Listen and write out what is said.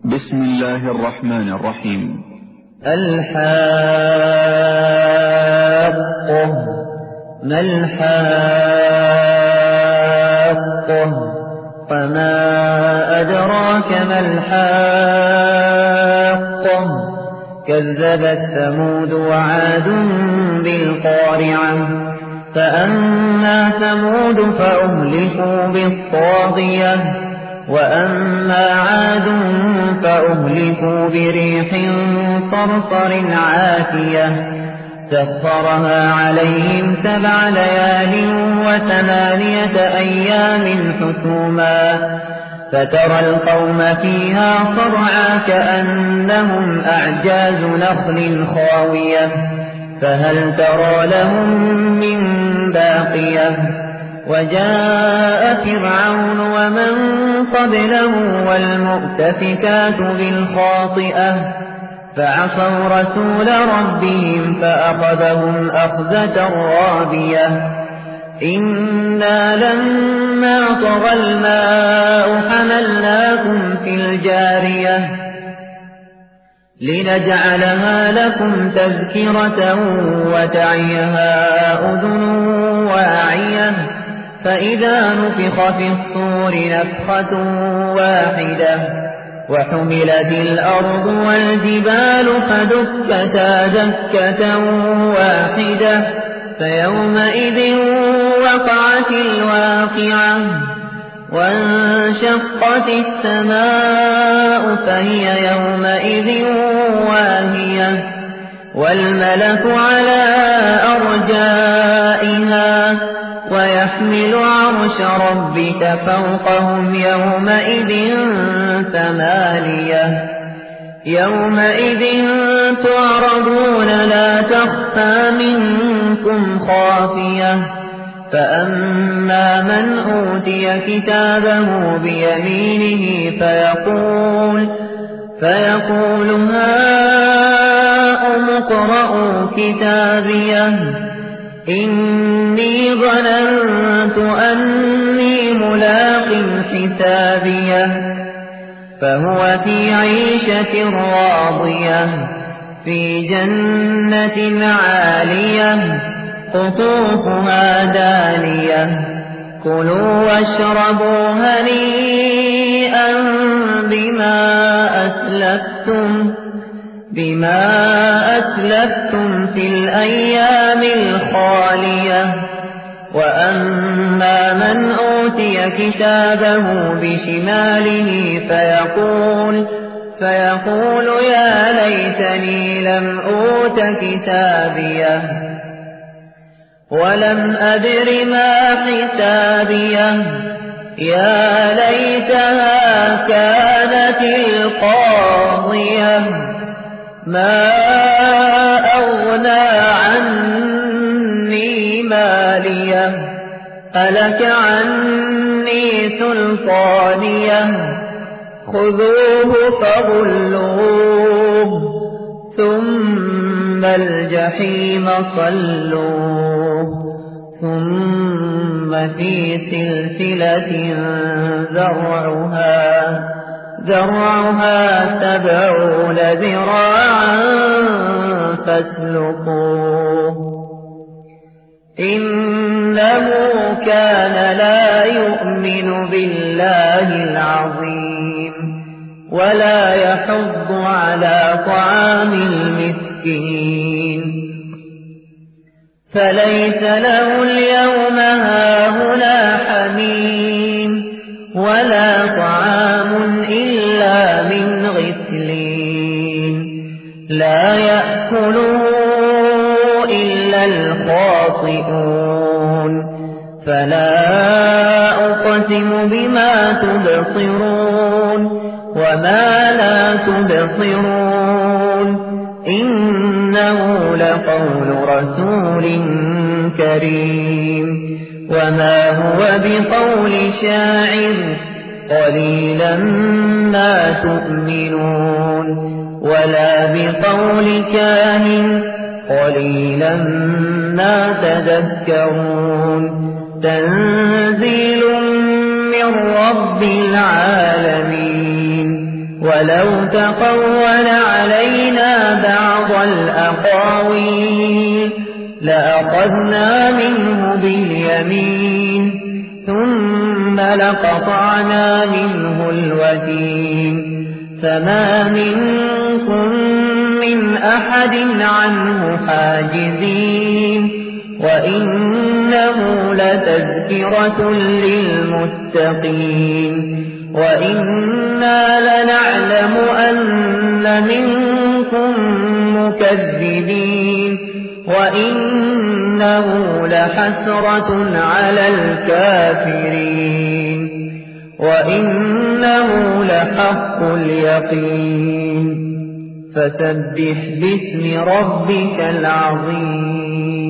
بسم الله الرحمن الرحيم. الحاقة. ما الحاقة؟ وما أدراك ما الحاقة؟ كذبت ثمود وعاد بالقارعة. فأما ثمود فأهلكوا بالطاغية، وأما عاد فأهلكوا بريح صرصر عاتية سخرها عليهم 7 ليال و8 أيام حسوما، فترى القوم فيها صرعى كأنهم أعجاز نخل خاوية، فهل ترى لهم من باقية؟ وجاء فرعون ومن قبله والمؤتفكات بالخاطئة، فعصوا رسول ربهم فأخذهم أخذة رابية. إنا لما طغى الماء حملناكم في الجارية لنجعلها لكم تذكرة وتعيها أذن واعية، فإذا نفخ في الصور نفخة واحدة وحملت الأرض والجبال فدكتا دكة واحدة، فيومئذ وقعت الواقعة، وانشقت السماء فهي يومئذ واهية، والملك على أرجائها ويحمل عرش ربك فوقهم يومئذ 8. يومئذ تعرضون لا تخفى منكم خافية، فأما من أوتي كتابه بيمينه فيقول هاؤم اقرءوا كتابيه إني ظننت أني ملاق حسابيه، فهو في عيشة راضية في جنة عالية قطوفها دانية. كلوا واشربوا هنيئا بما أسلفتم في الأيام الخالية. وأما من أوتي كتابه بشماله فيقول يا ليتني لم أوت كتابيه ولم أدر ما حسابيه، يا ليتها كانت القاضية، ما أغنى عني ماليه، هلك عني سلطانيه، خذوه فغلوه ثم الجحيم صلوه، ثم في سلسلة ذرعها 70 ذراعا فاسلكوه. إنه كان لا يؤمن بالله العظيم ولا يحض على طعام المسكين، فليس له اليوم هاهنا حميم ولا طعام إلا من غسلين، لا يأكله إلا الخاطئون. فلا أقسم بما تبصرون وما لا تبصرون، إنه لقول رسول كريم، وما هو بقول شاعر قليلا ما تؤمنون، ولا بقول كاهن قليلا ما تذكرون. تنزيل من رب العالمين ولو تقول علينا بعض الأقاويل لأخذنا منه باليمين ثم لقطعنا منه الوتين فما منكم من أحد عنه حاجزين وإنه لتذكرة للمتقين وإنا لنعلم أن منكم مكذبين وإنه لحسرة على الكافرين وإنه لحق اليقين فسبح باسم ربك العظيم